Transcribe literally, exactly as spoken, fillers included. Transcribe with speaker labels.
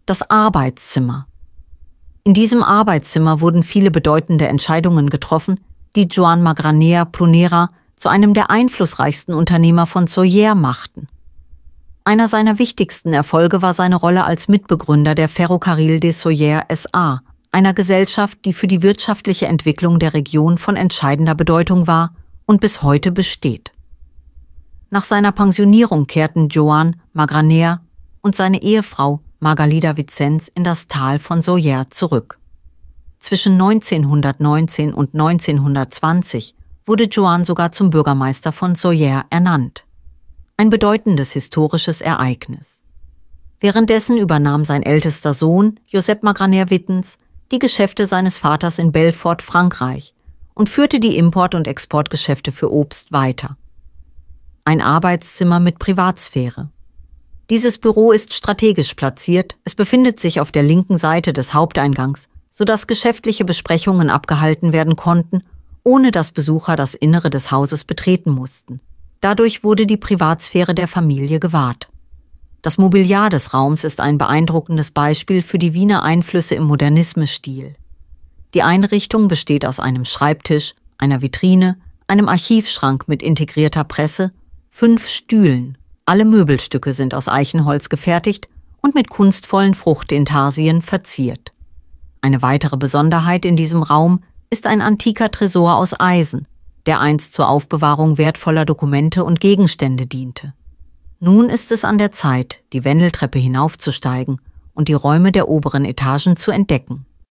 Speaker 1: das Arbeitszimmer. In diesem Arbeitszimmer wurden viele bedeutende Entscheidungen getroffen, die Joan Magranea Prunera zu einem der einflussreichsten Unternehmer von Sóller machten. Einer seiner wichtigsten Erfolge war seine Rolle als Mitbegründer der Ferrocarril de Sóller S A, einer Gesellschaft, die für die wirtschaftliche Entwicklung der Region von entscheidender Bedeutung war und bis heute besteht. Nach seiner Pensionierung kehrten Joan Magranea und seine Ehefrau Margalida Vicens in das Tal von Sóller zurück. Zwischen neunzehnhundertneunzehn und neunzehnhundertzwanzig wurde Joan sogar zum Bürgermeister von Sóller ernannt. Ein bedeutendes historisches Ereignis. Währenddessen übernahm sein ältester Sohn, Josep Magranea Vicens, die Geschäfte seines Vaters in Belfort, Frankreich, und führte die Import- und Exportgeschäfte für Obst weiter. Ein Arbeitszimmer mit Privatsphäre. Dieses Büro ist strategisch platziert, es befindet sich auf der linken Seite des Haupteingangs, sodass geschäftliche Besprechungen abgehalten werden konnten, ohne dass Besucher das Innere des Hauses betreten mussten. Dadurch wurde die Privatsphäre der Familie gewahrt. Das Mobiliar des Raums ist ein beeindruckendes Beispiel für die Wiener Einflüsse im Modernisme-Stil. Die Einrichtung besteht aus einem Schreibtisch, einer Vitrine, einem Archivschrank mit integrierter Presse, fünf Stühlen. Alle Möbelstücke sind aus Eichenholz gefertigt und mit kunstvollen Fruchtintarsien verziert. Eine weitere Besonderheit in diesem Raum ist ein antiker Tresor aus Eisen, der einst zur Aufbewahrung wertvoller Dokumente und Gegenstände diente. Nun ist es an der Zeit, die Wendeltreppe hinaufzusteigen und die Räume der oberen Etagen zu entdecken.